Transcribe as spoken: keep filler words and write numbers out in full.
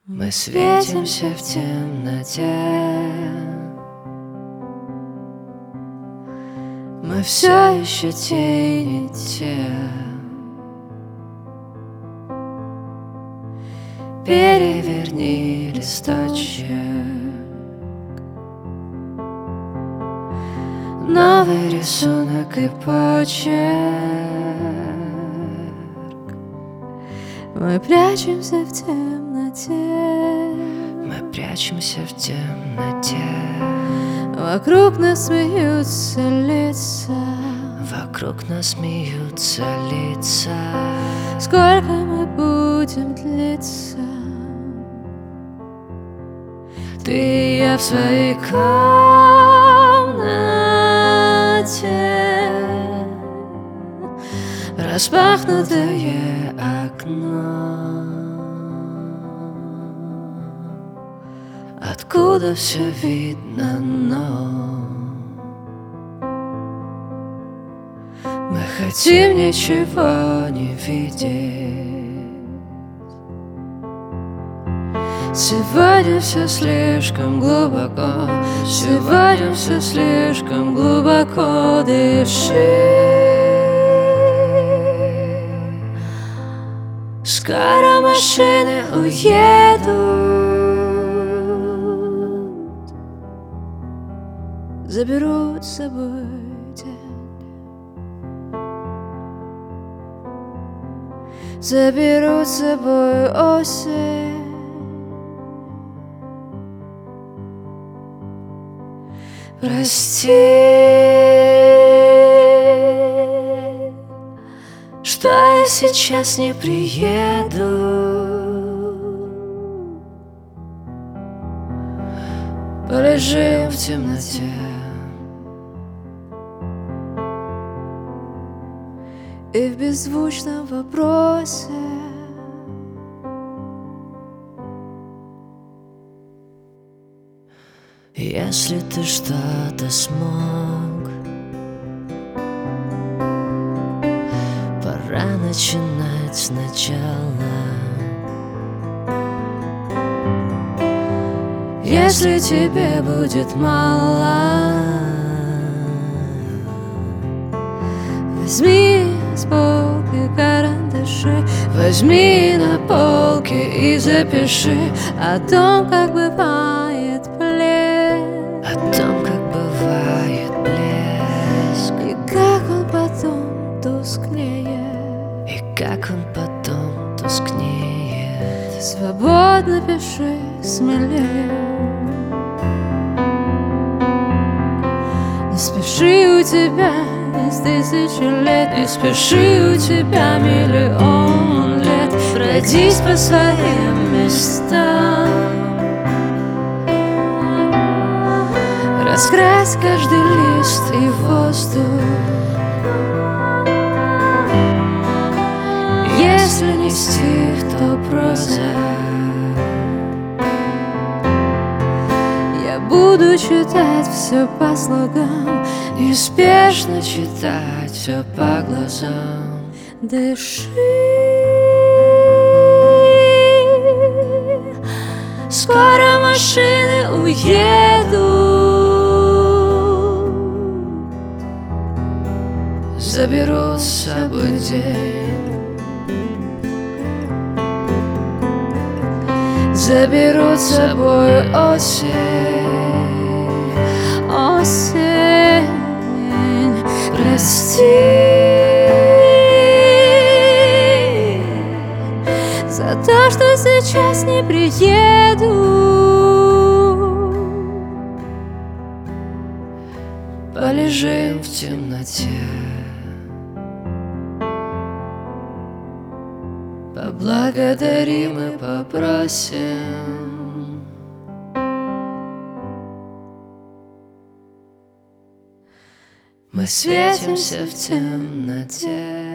Мы светимся в темноте, мы все еще тени те. Переверни листочек, новый рисунок и почерк. Мы прячемся в темноте, мы прячемся в темноте. Вокруг нас смеются лица, вокруг нас смеются лица. Сколько мы будем длиться? Ты и я в своей комнате, распахнутое окно, откуда все видно, но мы хотим ничего не видеть. Сегодня все слишком глубоко, сегодня все слишком глубоко. Дыши, скоро машины уедут, заберут с собой день, заберут с собой осень. Прости, что я сейчас не приеду. Полежим в темноте, и в беззвучном вопросе если ты что-то смог, пора начинать сначала. Если тебе будет мало, возьми с полки карандаши, возьми на полке и запиши о том, как бывает плеск, о том, как бывает блеск, и как он потом тускнеет, и как он потом тускнеет. Свободно пиши, смелее, не спеши, у тебя есть тысячи лет, не спеши, у тебя миллион лет. Пройдись по своим местам, раскрась каждый лист и воздух. Если не стих, то проза. Я буду читать все по слогам, неспешно читать все по глазам. Дыши, скоро машины уедут, заберут с собой день, заберут с собой осень. осень. Прости за то, что сейчас не приеду. Полежим в темноте, поблагодарим и попросим. Мы светимся в темноте.